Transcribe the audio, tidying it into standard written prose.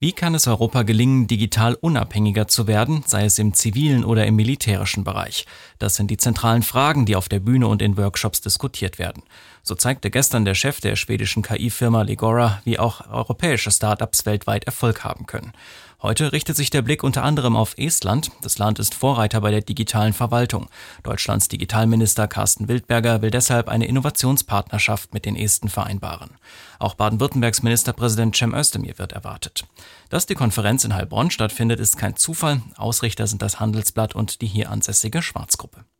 Wie kann es Europa gelingen, digital unabhängiger zu werden, sei es im zivilen oder im militärischen Bereich? Das sind die zentralen Fragen, die auf der Bühne und in Workshops diskutiert werden. So zeigte gestern der Chef der schwedischen KI-Firma Legora, wie auch europäische Startups weltweit Erfolg haben können. Heute richtet sich der Blick unter anderem auf Estland. Das Land ist Vorreiter bei der digitalen Verwaltung. Deutschlands Digitalminister Carsten Wildberger will deshalb eine Innovationspartnerschaft mit den Esten vereinbaren. Auch Baden-Württembergs Ministerpräsident Cem Özdemir wird erwartet. Dass die Konferenz in Heilbronn stattfindet, ist kein Zufall. Ausrichter sind das Handelsblatt und die hier ansässige Schwarzgruppe.